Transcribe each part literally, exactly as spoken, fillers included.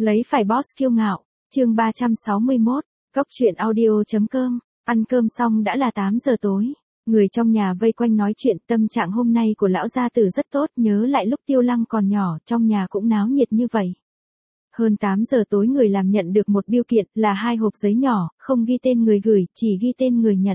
Lấy phải boss kiêu ngạo, chương ba trăm sáu mươi mốt, Cốc truyện audio.com, ăn cơm xong đã là tám giờ tối. Người trong nhà vây quanh nói chuyện, tâm trạng hôm nay của lão gia tử rất tốt, nhớ lại lúc Tiêu Lăng còn nhỏ, trong nhà cũng náo nhiệt như vậy. Hơn tám giờ tối người làm nhận được một bưu kiện, là hai hộp giấy nhỏ, không ghi tên người gửi, chỉ ghi tên người nhận.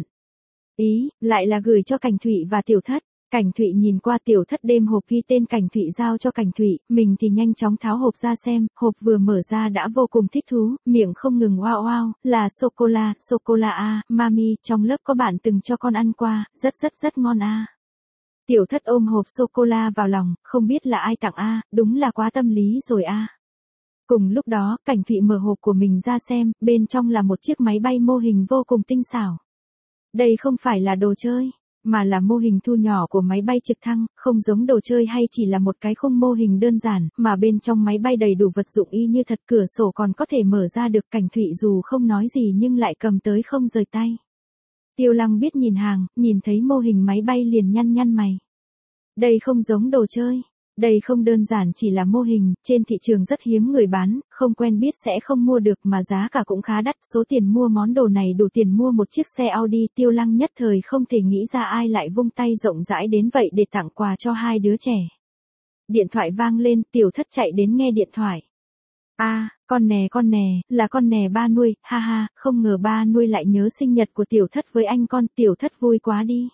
Ý, lại là gửi cho Cảnh Thụy và Tiểu Thất. Cảnh Thụy nhìn qua, Tiểu Thất đem hộp ghi tên Cảnh Thụy giao cho Cảnh Thụy, mình thì nhanh chóng tháo hộp ra xem, hộp vừa mở ra đã vô cùng thích thú, miệng không ngừng wow wow, là sô-cô-la, sô-cô-la a, mami, trong lớp có bạn từng cho con ăn qua, rất rất rất ngon a. Tiểu Thất ôm hộp sô-cô-la vào lòng, không biết là ai tặng a, đúng là quá tâm lý rồi a. Cùng lúc đó, Cảnh Thụy mở hộp của mình ra xem, bên trong là một chiếc máy bay mô hình vô cùng tinh xảo. Đây không phải là đồ chơi, mà là mô hình thu nhỏ của máy bay trực thăng, không giống đồ chơi hay chỉ là một cái khung mô hình đơn giản, mà bên trong máy bay đầy đủ vật dụng y như thật, cửa sổ còn có thể mở ra được. Cảnh Thụy dù không nói gì nhưng lại cầm tới không rời tay. Tiêu Lăng biết nhìn hàng, nhìn thấy mô hình máy bay liền nhăn nhăn mày. Đây không giống đồ chơi. Đây không đơn giản chỉ là mô hình, trên thị trường rất hiếm người bán, không quen biết sẽ không mua được mà giá cả cũng khá đắt, số tiền mua món đồ này đủ tiền mua một chiếc xe Audi. Tiêu Lăng nhất thời không thể nghĩ ra ai lại vung tay rộng rãi đến vậy để tặng quà cho hai đứa trẻ. Điện thoại vang lên, Tiểu Thất chạy đến nghe điện thoại. A, à, con nè con nè, là con nè ba nuôi, ha ha, không ngờ ba nuôi lại nhớ sinh nhật của Tiểu Thất với anh con, Tiểu Thất vui quá đi.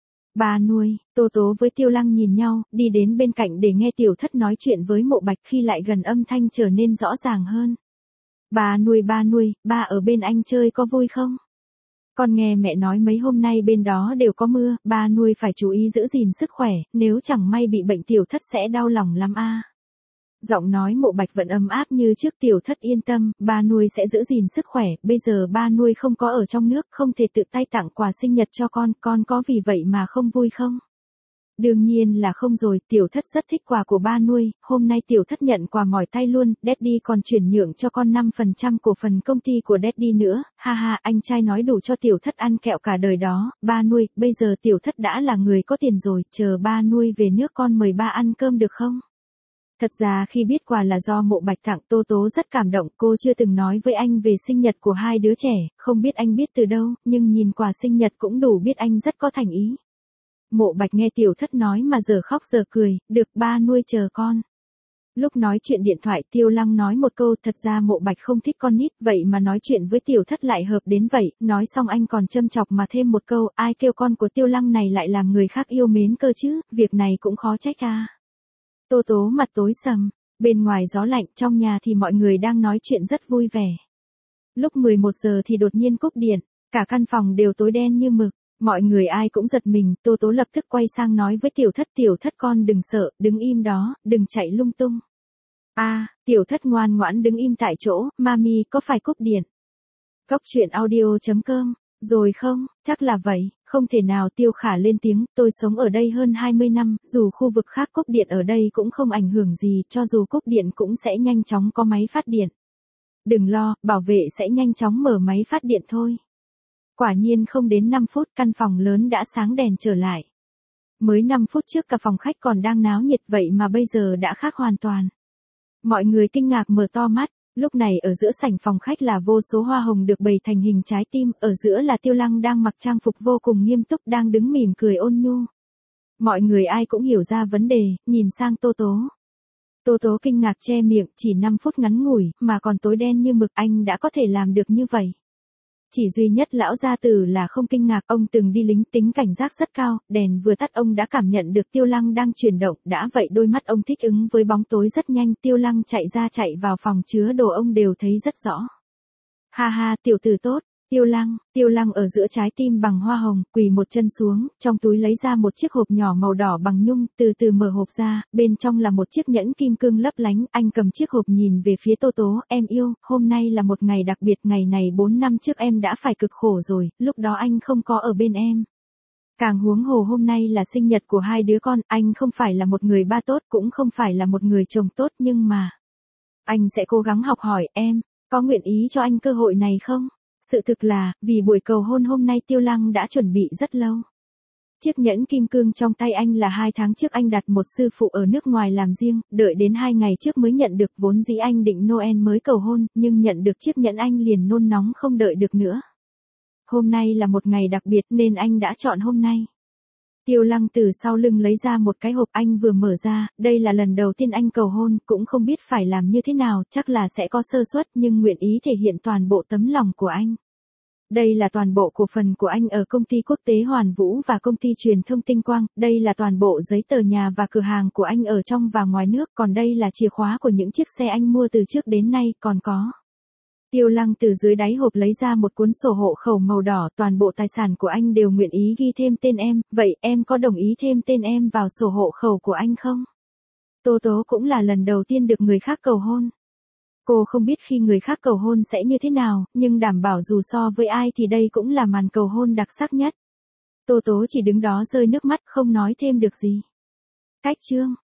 Ba nuôi, Tô Tố với Tiêu Lăng nhìn nhau, đi đến bên cạnh để nghe Tiểu Thất nói chuyện với Mộ Bạch, khi lại gần âm thanh trở nên rõ ràng hơn. Ba nuôi ba nuôi, ba ở bên anh chơi có vui không? Con nghe mẹ nói mấy hôm nay bên đó đều có mưa, ba nuôi phải chú ý giữ gìn sức khỏe, nếu chẳng may bị bệnh Tiểu Thất sẽ đau lòng lắm a. Giọng nói Mộ Bạch vẫn ấm áp như trước. Tiểu Thất yên tâm, ba nuôi sẽ giữ gìn sức khỏe, bây giờ ba nuôi không có ở trong nước, không thể tự tay tặng quà sinh nhật cho con, con có vì vậy mà không vui không? Đương nhiên là không rồi, Tiểu Thất rất thích quà của ba nuôi, hôm nay Tiểu Thất nhận quà mỏi tay luôn, Daddy còn chuyển nhượng cho con năm phần trăm cổ phần công ty của Daddy nữa, ha ha, anh trai nói đủ cho Tiểu Thất ăn kẹo cả đời đó. Ba nuôi, bây giờ Tiểu Thất đã là người có tiền rồi, chờ ba nuôi về nước con mời ba ăn cơm được không? Thật ra khi biết quà là do Mộ Bạch tặng, Tô Tố rất cảm động, cô chưa từng nói với anh về sinh nhật của hai đứa trẻ, không biết anh biết từ đâu, nhưng nhìn quà sinh nhật cũng đủ biết anh rất có thành ý. Mộ Bạch nghe Tiểu Thất nói mà giờ khóc giờ cười, được, ba nuôi chờ con. Lúc nói chuyện điện thoại, Tiêu Lăng nói một câu, thật ra Mộ Bạch không thích con nít, vậy mà nói chuyện với Tiểu Thất lại hợp đến vậy, nói xong anh còn châm chọc mà thêm một câu, ai kêu con của Tiêu Lăng này lại làm người khác yêu mến cơ chứ, việc này cũng khó trách à. Tô Tố mặt tối sầm, bên ngoài gió lạnh, trong nhà thì mọi người đang nói chuyện rất vui vẻ. Lúc mười một giờ thì đột nhiên cúp điện, cả căn phòng đều tối đen như mực, mọi người ai cũng giật mình. Tô Tố lập tức quay sang nói với Tiểu Thất, Tiểu Thất con đừng sợ, đứng im đó, đừng chạy lung tung. A, à, Tiểu Thất ngoan ngoãn đứng im tại chỗ, mami có phải cúp điện? Cốc truyện audio.com, rồi không, chắc là vậy, không thể nào. Tiêu Khả lên tiếng, tôi sống ở đây hơn hai mươi năm, dù khu vực khác cúp điện ở đây cũng không ảnh hưởng gì, cho dù cúp điện cũng sẽ nhanh chóng có máy phát điện. Đừng lo, bảo vệ sẽ nhanh chóng mở máy phát điện thôi. Quả nhiên không đến năm phút, căn phòng lớn đã sáng đèn trở lại. Mới năm phút trước cả phòng khách còn đang náo nhiệt, vậy mà bây giờ đã khác hoàn toàn. Mọi người kinh ngạc mở to mắt. Lúc này ở giữa sảnh phòng khách là vô số hoa hồng được bày thành hình trái tim, ở giữa là Tiêu Lăng đang mặc trang phục vô cùng nghiêm túc, đang đứng mỉm cười ôn nhu. Mọi người ai cũng hiểu ra vấn đề, nhìn sang Tô Tố. Tô Tố kinh ngạc che miệng, chỉ năm phút ngắn ngủi, mà còn tối đen như mực, anh đã có thể làm được như vậy. Chỉ duy nhất lão gia tử là không kinh ngạc, ông từng đi lính, tính cảnh giác rất cao, đèn vừa tắt ông đã cảm nhận được Tiêu Lăng đang chuyển động, đã vậy đôi mắt ông thích ứng với bóng tối rất nhanh, Tiêu Lăng chạy ra chạy vào phòng chứa đồ ông đều thấy rất rõ. Ha ha, tiểu tử tốt, Tiêu Lăng, Tiêu Lăng ở giữa trái tim bằng hoa hồng, quỳ một chân xuống, trong túi lấy ra một chiếc hộp nhỏ màu đỏ bằng nhung, từ từ mở hộp ra, bên trong là một chiếc nhẫn kim cương lấp lánh, anh cầm chiếc hộp nhìn về phía Tô Tố, em yêu, hôm nay là một ngày đặc biệt, ngày này bốn năm trước em đã phải cực khổ rồi, lúc đó anh không có ở bên em. Càng huống hồ hôm nay là sinh nhật của hai đứa con, anh không phải là một người ba tốt, cũng không phải là một người chồng tốt, nhưng mà anh sẽ cố gắng học hỏi em, có nguyện ý cho anh cơ hội này không? Sự thực là, vì buổi cầu hôn hôm nay Tiêu Lăng đã chuẩn bị rất lâu. Chiếc nhẫn kim cương trong tay anh là hai tháng trước anh đặt một sư phụ ở nước ngoài làm riêng, đợi đến hai ngày trước mới nhận được, vốn dĩ anh định Noel mới cầu hôn, nhưng nhận được chiếc nhẫn anh liền nôn nóng không đợi được nữa. Hôm nay là một ngày đặc biệt nên anh đã chọn hôm nay. Tiêu Lăng từ sau lưng lấy ra một cái hộp anh vừa mở ra, đây là lần đầu tiên anh cầu hôn, cũng không biết phải làm như thế nào, chắc là sẽ có sơ suất nhưng nguyện ý thể hiện toàn bộ tấm lòng của anh. Đây là toàn bộ cổ phần của anh ở công ty quốc tế Hoàn Vũ và công ty truyền thông Tinh Quang, đây là toàn bộ giấy tờ nhà và cửa hàng của anh ở trong và ngoài nước, còn đây là chìa khóa của những chiếc xe anh mua từ trước đến nay, còn có. Tiêu Lăng từ dưới đáy hộp lấy ra một cuốn sổ hộ khẩu màu đỏ, toàn bộ tài sản của anh đều nguyện ý ghi thêm tên em, vậy em có đồng ý thêm tên em vào sổ hộ khẩu của anh không? Tô Tố cũng là lần đầu tiên được người khác cầu hôn. Cô không biết khi người khác cầu hôn sẽ như thế nào, nhưng đảm bảo dù so với ai thì đây cũng là màn cầu hôn đặc sắc nhất. Tô Tố chỉ đứng đó rơi nước mắt không nói thêm được gì. Cách chương